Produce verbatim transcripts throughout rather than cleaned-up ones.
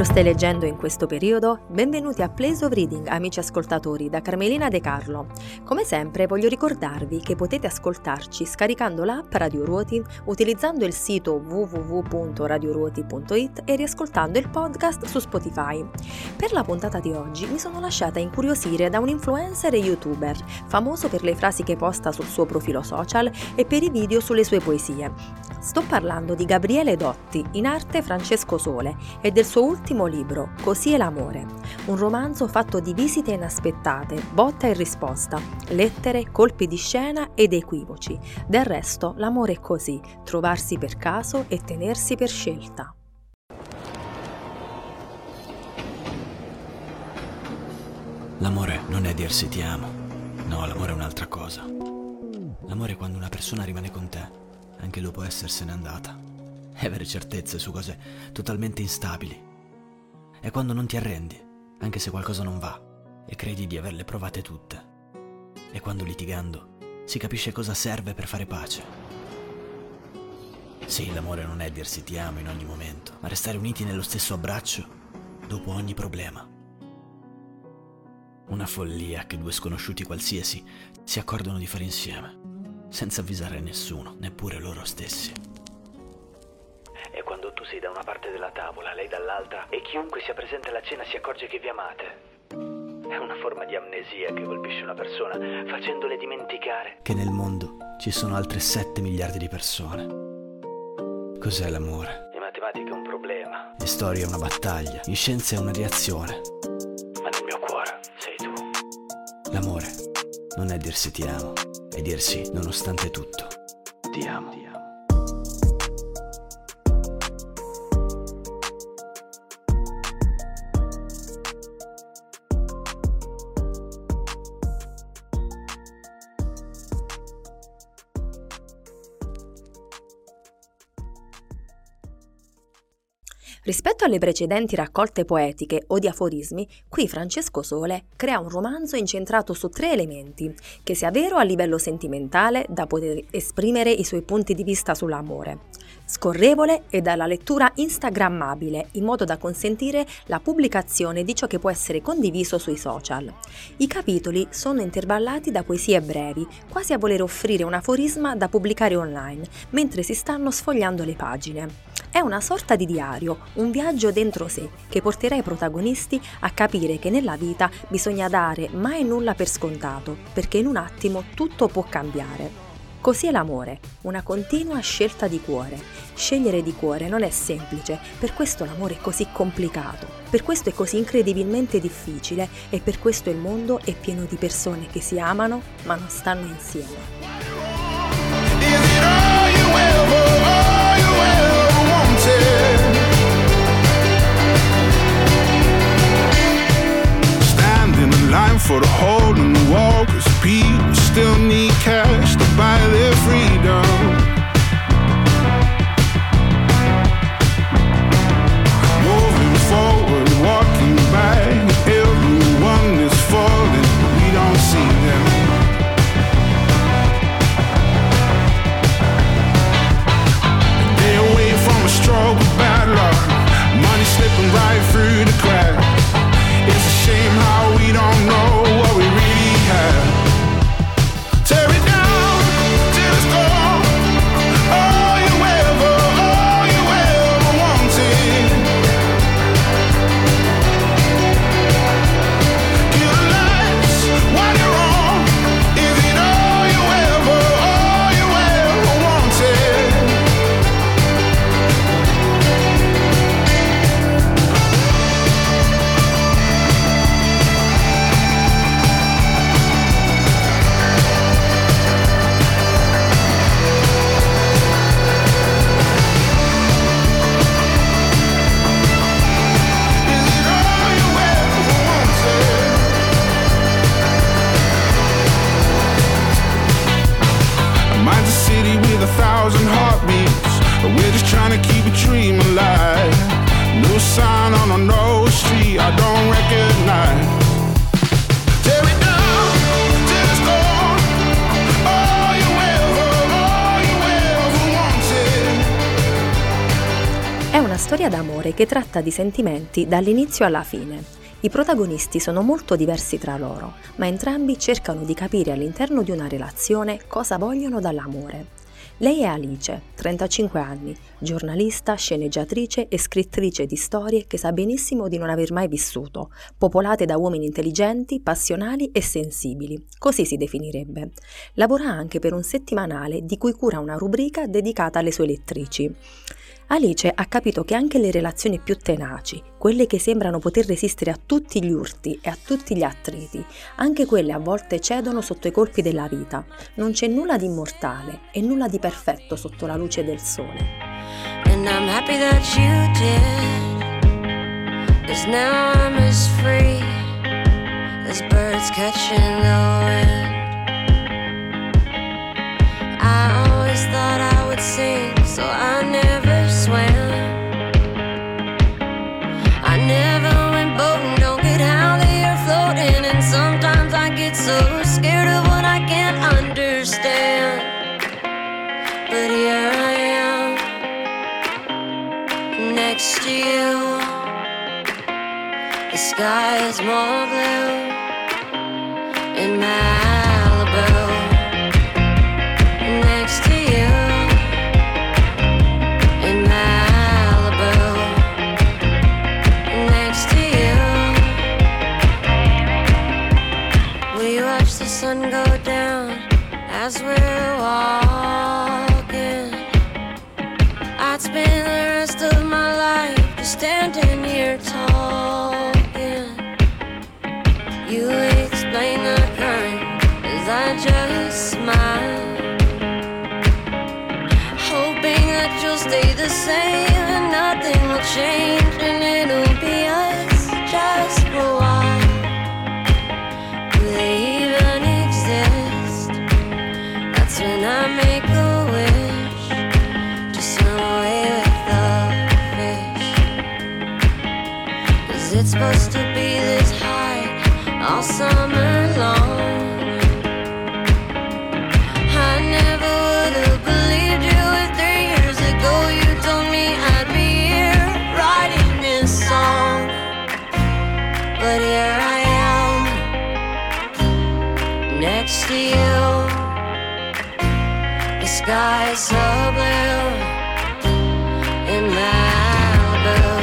stai leggendo in questo periodo? Benvenuti a Place of Reading, amici ascoltatori, da Carmelina De Carlo. Come sempre voglio ricordarvi che potete ascoltarci scaricando l'app Radio Ruoti, utilizzando il sito w w w punto radio ruoti punto i t e riascoltando il podcast su Spotify. Per la puntata di oggi mi sono lasciata incuriosire da un influencer e youtuber, famoso per le frasi che posta sul suo profilo social e per i video sulle sue poesie. Sto parlando di Gabriele Dotti, in arte Francesco Sole, e del suo ultimo libro, Così è l'amore, un romanzo fatto di visite inaspettate, botta e risposta, lettere, colpi di scena ed equivoci. Del resto, l'amore è così, trovarsi per caso e tenersi per scelta. L'amore non è dirsi ti amo. No, l'amore è un'altra cosa. L'amore è quando una persona rimane con te, anche dopo essersene andata. È avere certezze su cose totalmente instabili. È quando non ti arrendi, anche se qualcosa non va, e credi di averle provate tutte. È quando litigando si capisce cosa serve per fare pace. Sì, l'amore non è dirsi ti amo in ogni momento, ma restare uniti nello stesso abbraccio dopo ogni problema. Una follia che due sconosciuti qualsiasi si accordano di fare insieme, senza avvisare nessuno, neppure loro stessi. È quando tu sei da una parte della tavola, lei dall'altra, e chiunque sia presente alla cena si accorge che vi amate. È una forma di amnesia che colpisce una persona, facendole dimenticare che nel mondo ci sono altre sette miliardi di persone. Cos'è l'amore? In matematica è un problema, in storia è una battaglia, in scienza è una reazione. Ma nel mio cuore sei tu. L'amore non è dirsi ti amo, è dirsi nonostante tutto ti amo. Ti amo. Rispetto alle precedenti raccolte poetiche o di aforismi, qui Francesco Sole crea un romanzo incentrato su tre elementi, che sia vero a livello sentimentale da poter esprimere i suoi punti di vista sull'amore, scorrevole e dalla lettura instagrammabile, in modo da consentire la pubblicazione di ciò che può essere condiviso sui social. I capitoli sono intervallati da poesie brevi, quasi a voler offrire un aforisma da pubblicare online, mentre si stanno sfogliando le pagine. È una sorta di diario, un viaggio dentro sé, che porterà i protagonisti a capire che nella vita bisogna dare mai nulla per scontato, perché in un attimo tutto può cambiare. Così è l'amore, una continua scelta di cuore. Scegliere di cuore non è semplice, per questo l'amore è così complicato, per questo è così incredibilmente difficile e per questo il mondo è pieno di persone che si amano ma non stanno insieme. Standing in line for the hole in the wall, 'cause people still need cash to buy their freedom. Moving forward, walking back, everyone is falling, we don't see them. They away from a struggle, bad luck, money slipping right through the cracks. It's a shame how we don't know what we really have. Tear it down till it's gone. All you ever, all you ever wanted. Kill the lights while you're wrong. Is it all you ever, all you ever wanted? Mine's a city with a thousand heartbeats, but we're just trying to keep a dream alive. No sign on a no street I don't recognize. Tear it down till it's gone. All you ever, all you ever wanted. È una storia d'amore che tratta di sentimenti dall'inizio alla fine. I protagonisti sono molto diversi tra loro, ma entrambi cercano di capire all'interno di una relazione cosa vogliono dall'amore. Lei è Alice, trentacinque anni, giornalista, sceneggiatrice e scrittrice di storie che sa benissimo di non aver mai vissuto, popolate da uomini intelligenti, passionali e sensibili, così si definirebbe. Lavora anche per un settimanale di cui cura una rubrica dedicata alle sue lettrici. Alice ha capito che anche le relazioni più tenaci, quelle che sembrano poter resistere a tutti gli urti e a tutti gli attriti, anche quelle a volte cedono sotto i colpi della vita. Non c'è nulla di immortale e nulla di perfetto sotto la luce del sole. And I'm happy that you did, 'cause now I'm as free as birds catching the wind. I always thought I would sing, so I never swam. I never went boating, don't get how they are floating. And sometimes I get so scared of what I can't understand. But here I am, next to you. The sky is more blue in Malibu. Next to you in Malibu. Next to you. We watch the sun go down as we're walking. I'd spend the rest of my life just standing here talking. You explain the current as I just smile, hoping that you'll stay the same and nothing will change, and it'll be us just for a while. Do they even exist? That's when I make a wish to swim away with the fish. 'Cause it's supposed to be this high all summer long. I never would have believed you if three years ago you told me I'd be here writing this song. But here I am, next to you. The sky is so blue in Malibu.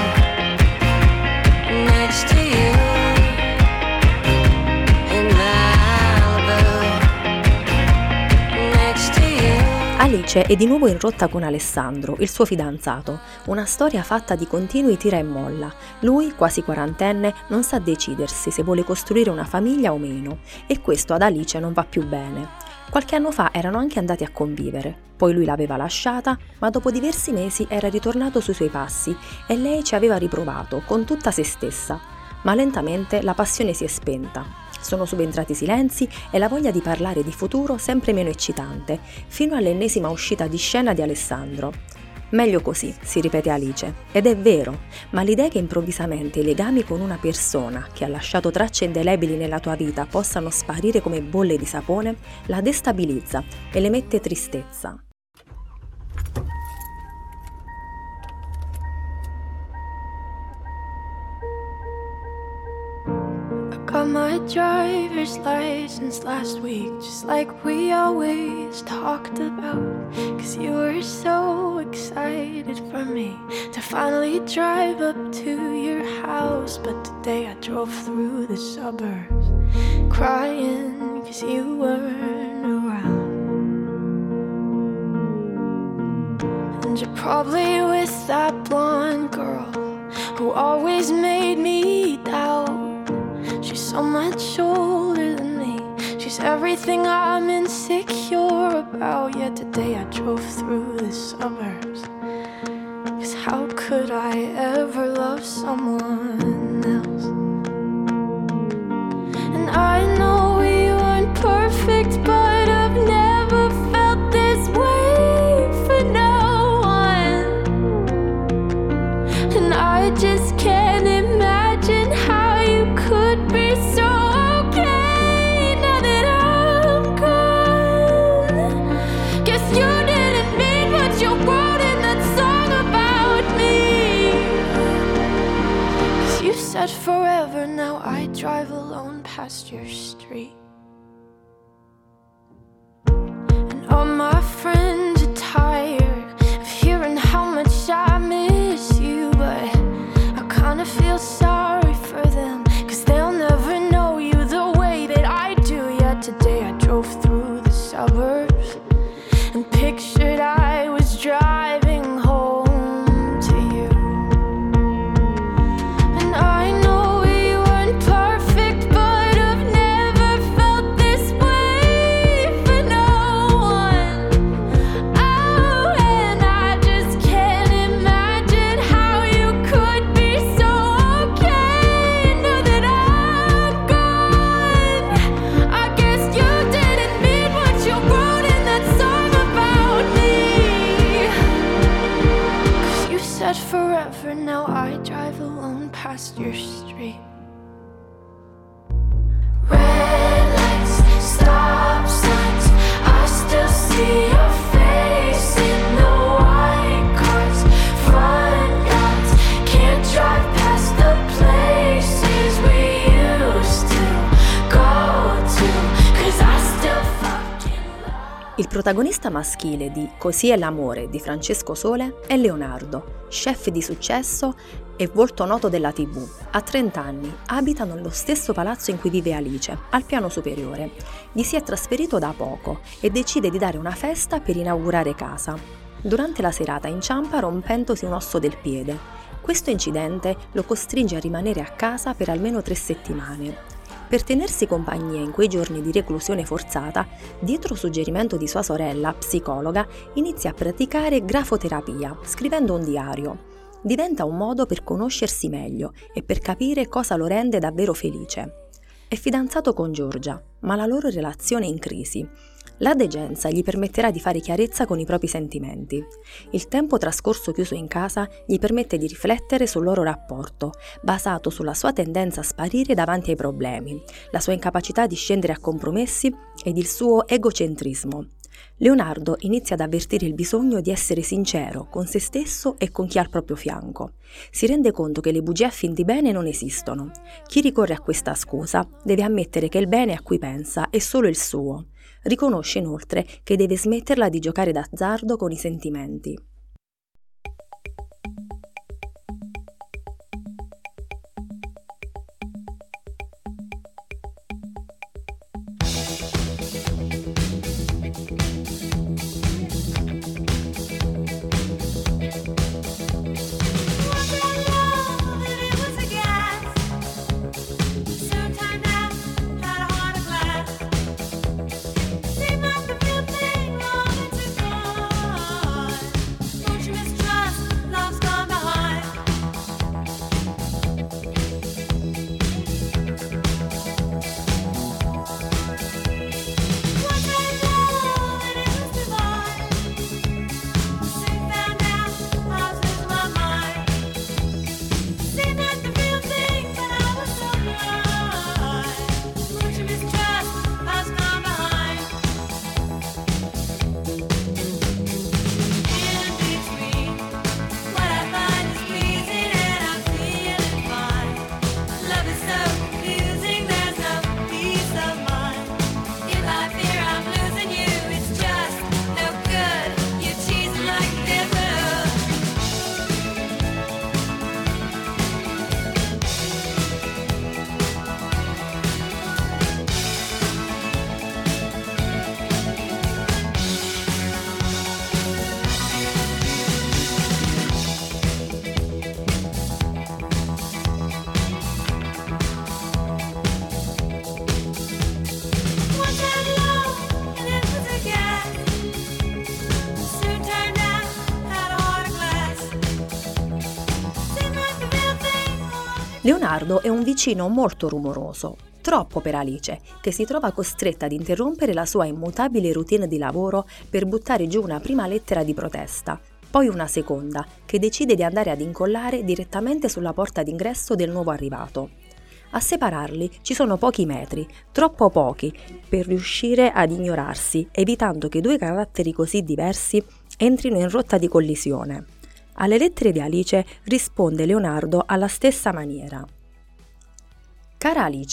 Next to you in Malibu. Next to you. Alice è di nuovo in rotta con Alessandro, il suo fidanzato, una storia fatta di continui tira e molla. Lui, quasi quarantenne, non sa decidersi se vuole costruire una famiglia o meno, e questo ad Alice non va più bene. Qualche anno fa erano anche andati a convivere, poi lui l'aveva lasciata, ma dopo diversi mesi era ritornato sui suoi passi e lei ci aveva riprovato con tutta se stessa, ma lentamente la passione si è spenta. Sono subentrati silenzi e la voglia di parlare di futuro sempre meno eccitante, fino all'ennesima uscita di scena di Alessandro. Meglio così, si ripete Alice, ed è vero, ma l'idea che improvvisamente i legami con una persona che ha lasciato tracce indelebili nella tua vita possano sparire come bolle di sapone la destabilizza e le mette tristezza. Got my driver's license last week, just like we always talked about. 'Cause you were so excited for me to finally drive up to your house. But today I drove through the suburbs crying 'cause you weren't around. And you're probably with that blonde girl who always made me doubt. She's so much older than me. She's everything I'm insecure about. Yet today I drove through the suburbs. 'Cause how could I ever love someone else? And I know we weren't perfect, but I've never felt this way for no one. And I just can't imagine how you could be so okay now that I'm gone. Guess you didn't mean what you wrote in that song about me. street. And all my friends are tired of hearing how much I miss you, but I kinda feel sorry for them, 'cause they'll never know you the way that I do. Yet today I drove through the suburbs and pictured I was driving home to you. And I know we weren't perfect, but I've never felt this way for no one. Oh, and I just can't imagine how you could be so okay now that I'm gone. I guess you didn't mean what you wrote in that song about me, 'cause you said forever, now I drive alone past your street. Red lights, stop signs, I still see your face in the white cars, front yards, can't drive past the places we used to go to, 'cause I still fucking love. Il protagonista maschile di Così è l'amore di Francesco Sole è Leonardo, chef di successo e volto noto della tivù. A trenta anni abita nello stesso palazzo in cui vive Alice, al piano superiore. Gli si è trasferito da poco e decide di dare una festa per inaugurare casa. Durante la serata inciampa rompendosi un osso del piede. Questo incidente lo costringe a rimanere a casa per almeno tre settimane. Per tenersi compagnia in quei giorni di reclusione forzata, dietro suggerimento di sua sorella, psicologa, inizia a praticare grafoterapia, scrivendo un diario. Diventa un modo per conoscersi meglio e per capire cosa lo rende davvero felice. È fidanzato con Giorgia, ma la loro relazione è in crisi. La degenza gli permetterà di fare chiarezza con i propri sentimenti. Il tempo trascorso chiuso in casa gli permette di riflettere sul loro rapporto, basato sulla sua tendenza a sparire davanti ai problemi, la sua incapacità di scendere a compromessi ed il suo egocentrismo. Leonardo inizia ad avvertire il bisogno di essere sincero con se stesso e con chi ha al proprio fianco. Si rende conto che le bugie a fin di bene non esistono. Chi ricorre a questa scusa deve ammettere che il bene a cui pensa è solo il suo. Riconosce inoltre che deve smetterla di giocare d'azzardo con i sentimenti. Leonardo è un vicino molto rumoroso, troppo per Alice, che si trova costretta ad interrompere la sua immutabile routine di lavoro per buttare giù una prima lettera di protesta, poi una seconda, che decide di andare ad incollare direttamente sulla porta d'ingresso del nuovo arrivato. A separarli ci sono pochi metri, troppo pochi, per riuscire ad ignorarsi, evitando che due caratteri così diversi entrino in rotta di collisione. Alle lettere di Alice risponde Leonardo alla stessa maniera. Cara Alice,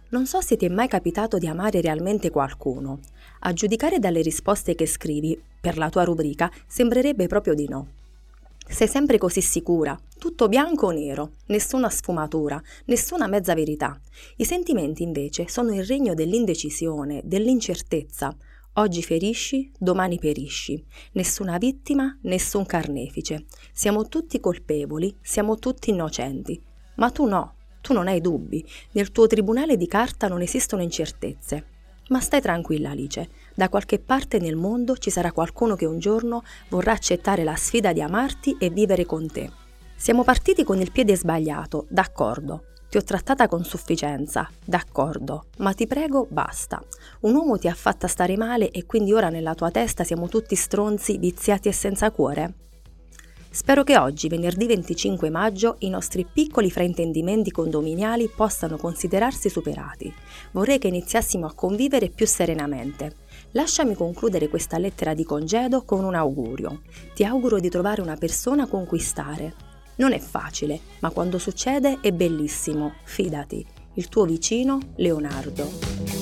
Non so se ti è mai capitato di amare realmente qualcuno. A giudicare dalle risposte che scrivi per la tua rubrica, sembrerebbe proprio di no. Sei sempre così sicura, tutto bianco o nero, nessuna sfumatura, nessuna mezza verità. I sentimenti invece sono il regno dell'indecisione, dell'incertezza. Oggi ferisci, domani perisci. Nessuna vittima, nessun carnefice. Siamo tutti colpevoli, siamo tutti innocenti. Ma tu no, tu non hai dubbi. Nel tuo tribunale di carta non esistono incertezze. Ma stai tranquilla, Alice, da qualche parte nel mondo ci sarà qualcuno che un giorno vorrà accettare la sfida di amarti e vivere con te. Siamo partiti con il piede sbagliato, d'accordo. Ti ho trattata con sufficienza, d'accordo, ma ti prego, basta. Un uomo ti ha fatta stare male e quindi ora nella tua testa siamo tutti stronzi, viziati e senza cuore? Spero che oggi, venerdì venticinque maggio, i nostri piccoli fraintendimenti condominiali possano considerarsi superati. Vorrei che iniziassimo a convivere più serenamente. Lasciami concludere questa lettera di congedo con un augurio. Ti auguro di trovare una persona a conquistare. Non è facile, ma quando succede è bellissimo. Fidati. Il tuo vicino, Leonardo.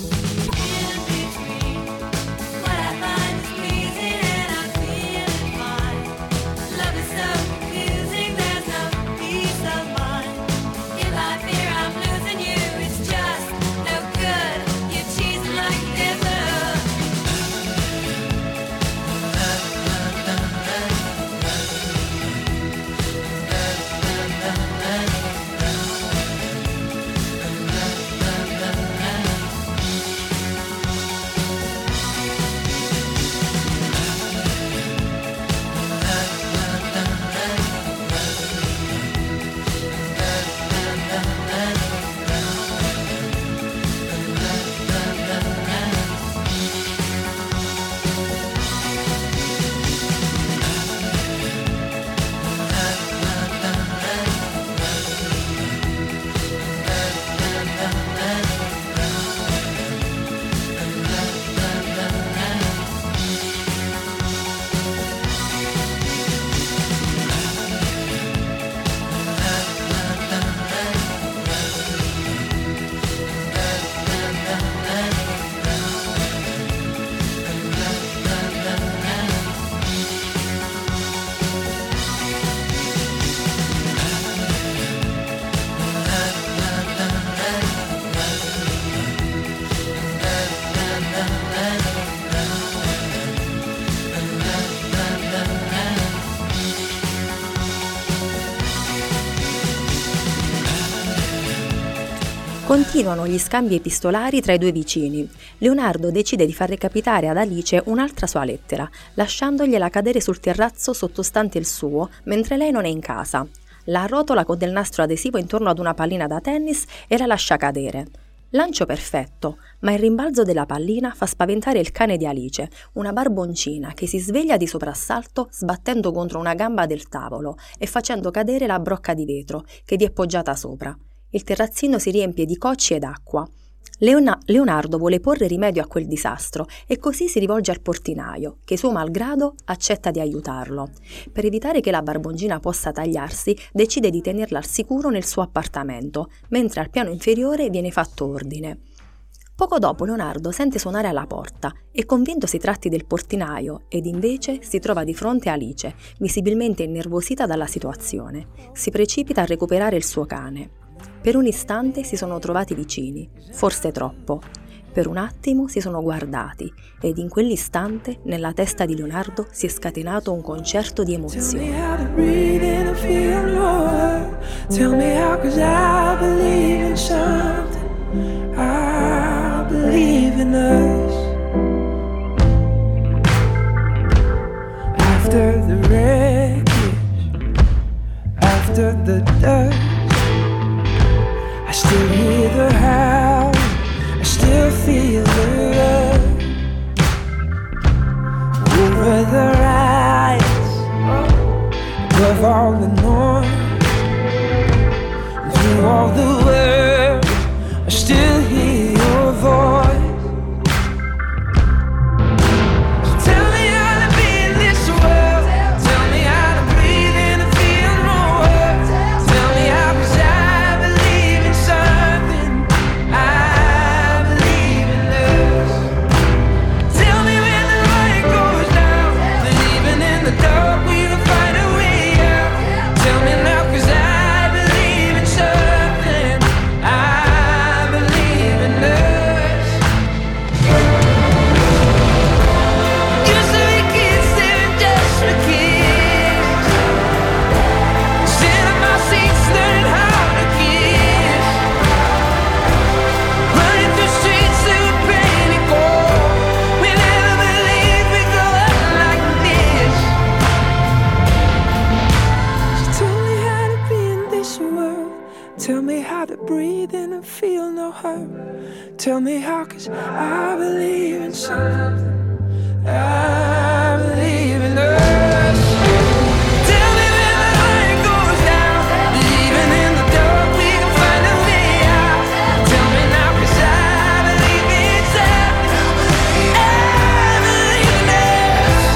Continuano gli scambi epistolari tra i due vicini. Leonardo decide di far recapitare ad Alice un'altra sua lettera, lasciandogliela cadere sul terrazzo sottostante il suo, mentre lei non è in casa. La arrotola con del nastro adesivo intorno ad una pallina da tennis e la lascia cadere. Lancio perfetto, ma il rimbalzo della pallina fa spaventare il cane di Alice, una barboncina che si sveglia di soprassalto sbattendo contro una gamba del tavolo e facendo cadere la brocca di vetro che vi è poggiata sopra. Il terrazzino si riempie di cocci ed acqua. Leona- Leonardo vuole porre rimedio a quel disastro e così si rivolge al portinaio, che suo malgrado accetta di aiutarlo. Per evitare che la barboncina possa tagliarsi, decide di tenerla al sicuro nel suo appartamento, mentre al piano inferiore viene fatto ordine. Poco dopo Leonardo sente suonare alla porta e, convinto si tratti del portinaio, ed invece si trova di fronte a Alice, visibilmente innervosita dalla situazione. Si precipita a recuperare il suo cane. Per un istante si sono trovati vicini, forse troppo. Per un attimo si sono guardati ed in quell'istante nella testa di Leonardo si è scatenato un concerto di emozioni. After the wreckage, after the dust, I still hear the howl, I still feel the love. Over the rise, above all the noise, through all the world, I still hear your voice. I believe in something. I believe in us. Tell me when the light goes down, that even in the dark we can find a way out. Tell me now, 'cause I believe in something. I believe in us.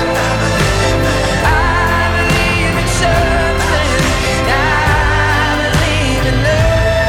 I believe in something. I believe in us.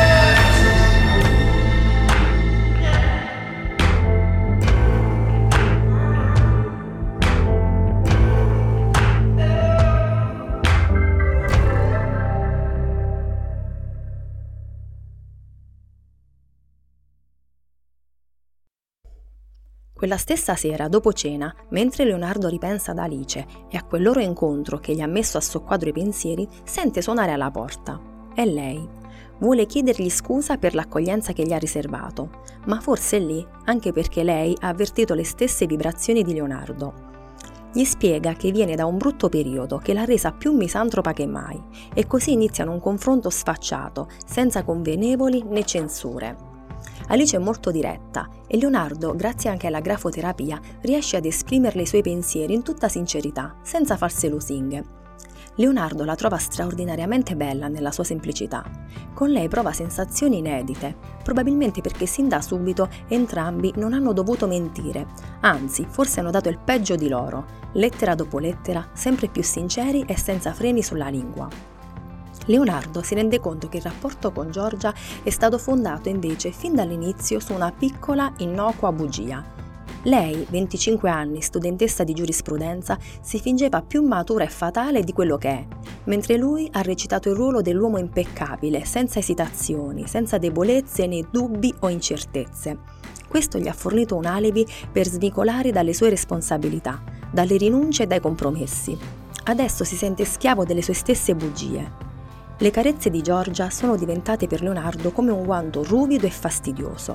Quella stessa sera, dopo cena, mentre Leonardo ripensa ad Alice e a quel loro incontro che gli ha messo a soqquadro i pensieri, sente suonare alla porta. È lei. Vuole chiedergli scusa per l'accoglienza che gli ha riservato, ma forse è lì anche perché lei ha avvertito le stesse vibrazioni di Leonardo. Gli spiega che viene da un brutto periodo che l'ha resa più misantropa che mai, e così iniziano un confronto sfacciato, senza convenevoli né censure. Alice è molto diretta e Leonardo, grazie anche alla grafoterapia, riesce ad esprimerle i suoi pensieri in tutta sincerità, senza false lusinghe. Leonardo la trova straordinariamente bella nella sua semplicità. Con lei prova sensazioni inedite, probabilmente perché sin da subito entrambi non hanno dovuto mentire, anzi, forse hanno dato il peggio di loro, lettera dopo lettera, sempre più sinceri e senza freni sulla lingua. Leonardo si rende conto che il rapporto con Giorgia è stato fondato invece fin dall'inizio su una piccola, innocua bugia. Lei, venticinque anni, studentessa di giurisprudenza, si fingeva più matura e fatale di quello che è, mentre lui ha recitato il ruolo dell'uomo impeccabile, senza esitazioni, senza debolezze né dubbi o incertezze. Questo gli ha fornito un alibi per svicolare dalle sue responsabilità, dalle rinunce e dai compromessi. Adesso si sente schiavo delle sue stesse bugie. Le carezze di Giorgia sono diventate per Leonardo come un guanto ruvido e fastidioso.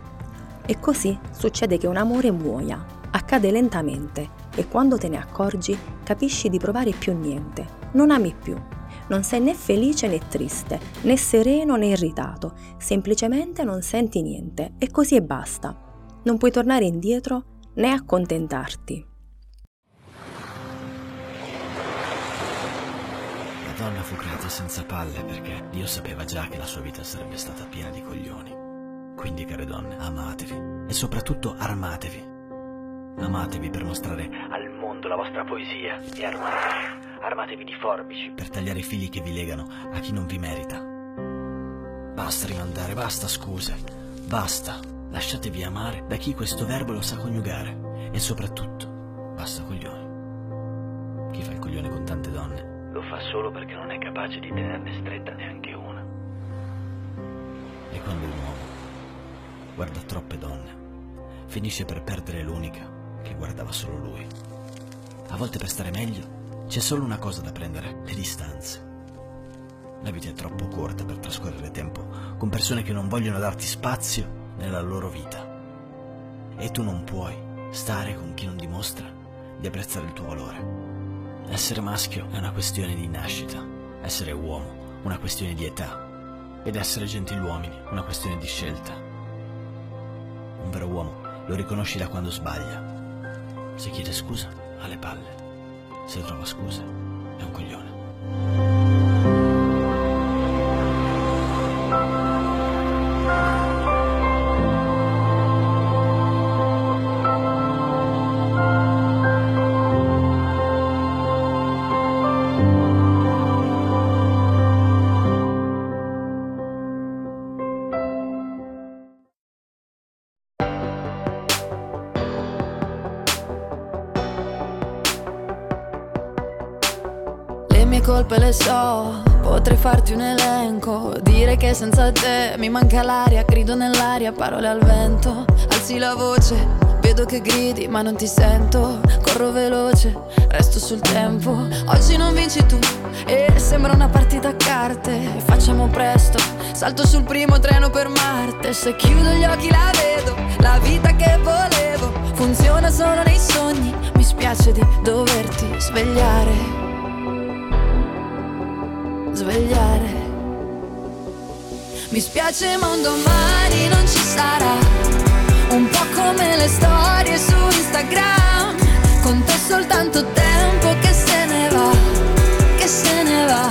E così succede che un amore muoia, accade lentamente, e quando te ne accorgi capisci di provare più niente, non ami più, non sei né felice né triste, né sereno né irritato, semplicemente non senti niente e così e basta. Non puoi tornare indietro né accontentarti. La donna fu creata senza palle perché Dio sapeva già che la sua vita sarebbe stata piena di coglioni. Quindi, care donne, amatevi e soprattutto armatevi. Amatevi per mostrare al mondo la vostra poesia e armatevi, armatevi di forbici per tagliare i fili che vi legano a chi non vi merita. Basta rimandare, basta scuse, basta. Lasciatevi amare da chi questo verbo lo sa coniugare e soprattutto basta coglioni. Chi fa il coglione con tante donne lo fa solo perché non è capace di tenerne stretta neanche una. E quando un uomo guarda troppe donne, finisce per perdere l'unica che guardava solo lui. A volte per stare meglio c'è solo una cosa da prendere: le distanze. La vita è troppo corta per trascorrere tempo con persone che non vogliono darti spazio nella loro vita. E tu non puoi stare con chi non dimostra di apprezzare il tuo valore. Essere maschio è una questione di nascita, essere uomo una questione di età, ed essere gentiluomini una questione di scelta. Un vero uomo lo riconosci da quando sbaglia. Se chiede scusa, ha le palle. Se trova scuse, è un coglione. Colpe le so, potrei farti un elenco, dire che senza te mi manca l'aria, grido nell'aria, parole al vento, alzi la voce, vedo che gridi ma non ti sento, corro veloce, resto sul tempo, oggi non vinci tu e sembra una partita a carte, facciamo presto, salto sul primo treno per Marte, se chiudo gli occhi la vedo, la vita che volevo, funziona solo nei sogni, mi spiace di doverti svegliare. Svegliare. Mi spiace ma un domani non ci sarà, un po' come le storie su Instagram, con te soltanto tempo che se ne va, che se ne va.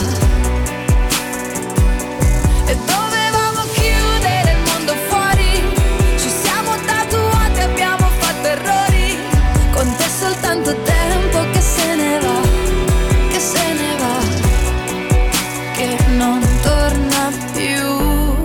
E dovevamo chiudere il mondo fuori, ci siamo tatuati, abbiamo fatto errori, con te soltanto tempo che se ne va, che se ne va, che non torna più.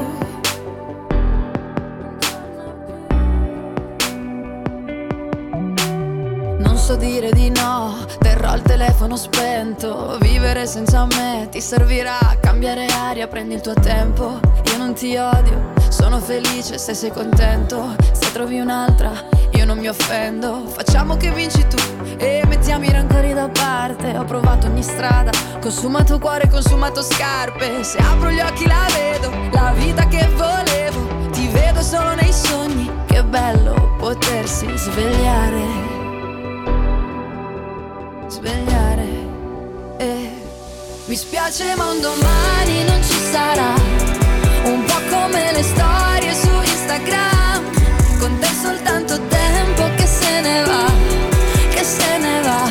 Non so dire di no, terrò il telefono spento. Vivere senza me ti servirà, cambiare aria, prendi il tuo tempo. Io non ti odio, sono felice se sei contento. Se trovi un'altra, io non mi offendo. Facciamo che vinci tu e mettiamo i rancori da parte. Ho provato ogni strada, consumato cuore, consumato scarpe. Se apro gli occhi la vedo, la vita che volevo. Ti vedo solo nei sogni, che bello potersi svegliare. Svegliare e mi spiace ma un domani non ci sarà, un po' come le storie su Instagram, con te soltanto tempo che se ne va, che se ne va.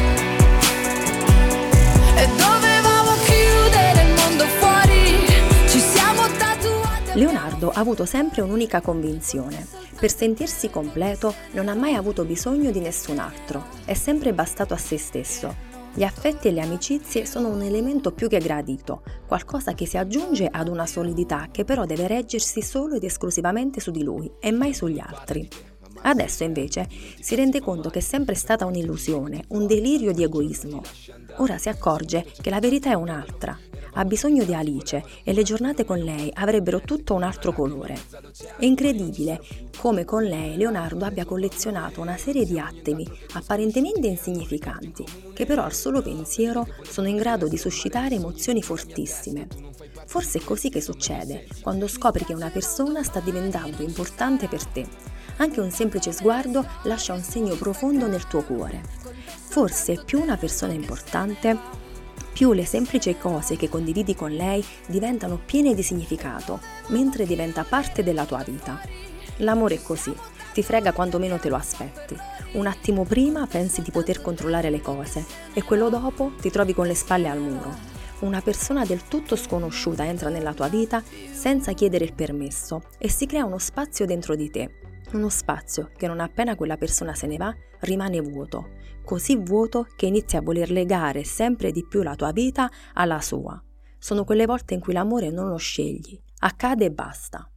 E dovevamo chiudere il mondo fuori, ci siamo tatuati. Leonardo ha avuto sempre un'unica convinzione: per sentirsi completo non ha mai avuto bisogno di nessun altro, è sempre bastato a se stesso. Gli affetti e le amicizie sono un elemento più che gradito, qualcosa che si aggiunge ad una solidità che però deve reggersi solo ed esclusivamente su di lui e mai sugli altri. Adesso invece si rende conto che è sempre stata un'illusione, un delirio di egoismo. Ora si accorge che la verità è un'altra. Ha bisogno di Alice e le giornate con lei avrebbero tutto un altro colore. È incredibile come con lei Leonardo abbia collezionato una serie di attimi apparentemente insignificanti, che però al solo pensiero sono in grado di suscitare emozioni fortissime. Forse è così che succede quando scopri che una persona sta diventando importante per te. Anche un semplice sguardo lascia un segno profondo nel tuo cuore. Forse più una persona è importante, più le semplici cose che condividi con lei diventano piene di significato, mentre diventa parte della tua vita. L'amore è così, ti frega quando meno te lo aspetti. Un attimo prima pensi di poter controllare le cose e quello dopo ti trovi con le spalle al muro. Una persona del tutto sconosciuta entra nella tua vita senza chiedere il permesso e si crea uno spazio dentro di te. Uno spazio che non appena quella persona se ne va rimane vuoto, così vuoto che inizi a voler legare sempre di più la tua vita alla sua. Sono quelle volte in cui l'amore non lo scegli, accade e basta.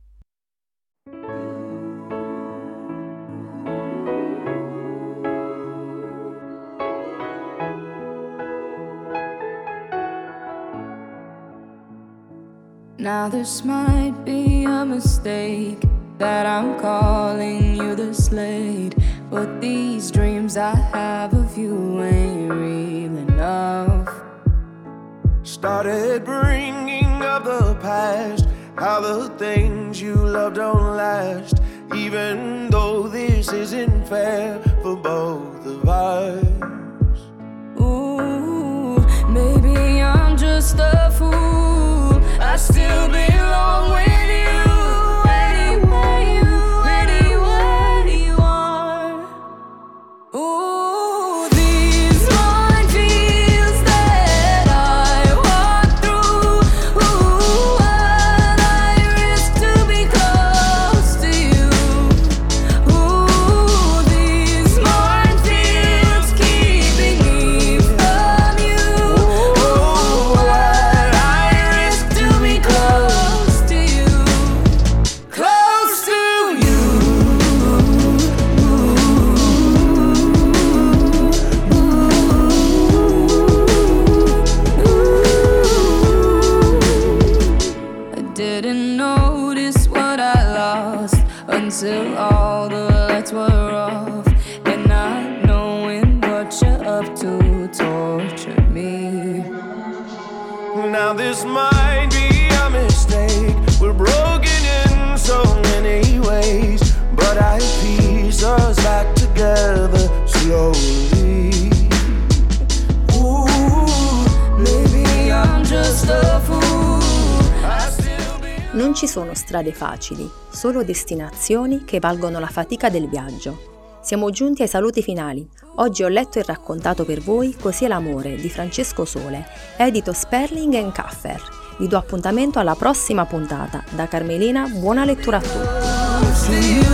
Now this might be a mistake that I'm calling you this late, but these dreams I have of you ain't real enough. Started bringing up the past, how the things you love don't last, even though this isn't fair for both of us. Ooh, maybe I'm just a fool, I still belong with you. Until all the lights were off, and not knowing what you're up to tortured me. Now this might be a mistake, we're broken in so many ways, but I piece us back together slowly. Ooh, maybe I'm just a fool. Non ci sono strade facili, solo destinazioni che valgono la fatica del viaggio. Siamo giunti ai saluti finali. Oggi ho letto e raccontato per voi Così è l'amore di Francesco Sole, edito Sperling and Kaffer. Vi do appuntamento alla prossima puntata. Da Carmelina, buona lettura a tutti.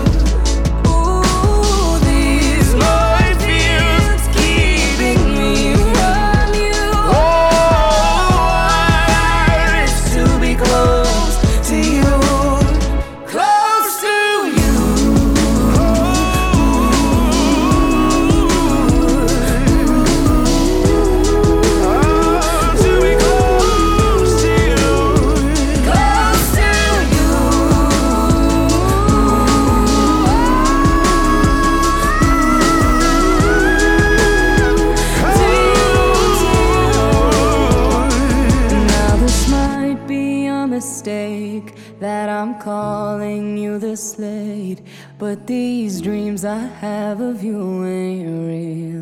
That I'm calling you this late, but these dreams I have of you ain't real.